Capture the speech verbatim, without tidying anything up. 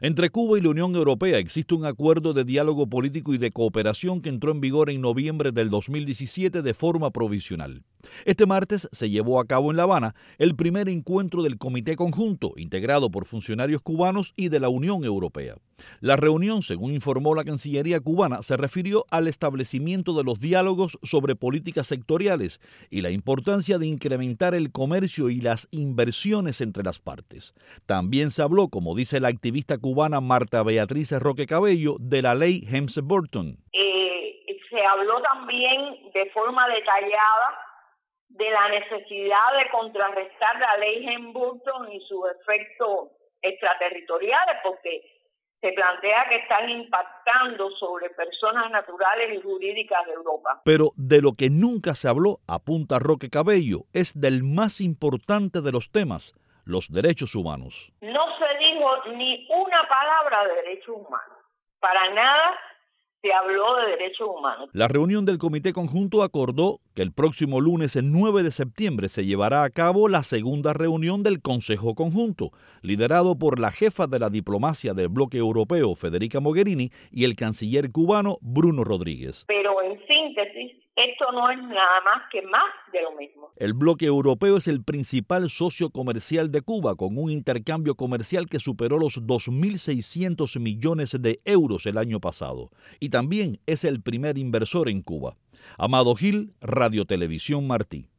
Entre Cuba y la Unión Europea existe un acuerdo de diálogo político y de cooperación que entró en vigor en noviembre del dos mil diecisiete de forma provisional. Este martes se llevó a cabo en La Habana el primer encuentro del Comité Conjunto, integrado por funcionarios cubanos y de la Unión Europea. La reunión, según informó la Cancillería cubana, se refirió al establecimiento de los diálogos sobre políticas sectoriales y la importancia de incrementar el comercio y las inversiones entre las partes. También se habló, como dice la activista cubana Marta Beatriz Roque Cabello, de la ley Helms-Burton. Eh, se habló también de forma detallada de la necesidad de contrarrestar la ley Helms-Burton y sus efectos extraterritoriales, porque se plantea que están impactando sobre personas naturales y jurídicas de Europa. Pero de lo que nunca se habló, apunta Roque Cabello, es del más importante de los temas, los derechos humanos. No se dijo ni una palabra de derechos humanos. Para nada se habló de derechos humanos. La reunión del Comité Conjunto acordó que el próximo lunes, el nueve de septiembre, se llevará a cabo la segunda reunión del Consejo Conjunto, liderado por la jefa de la diplomacia del bloque europeo, Federica Mogherini, y el canciller cubano, Bruno Rodríguez. Pero en síntesis, esto no es nada más que más de lo mismo. El bloque europeo es el principal socio comercial de Cuba, con un intercambio comercial que superó los dos mil seiscientos millones de euros el año pasado. Y también es el primer inversor en Cuba. Amado Gil, Radio Televisión Martí.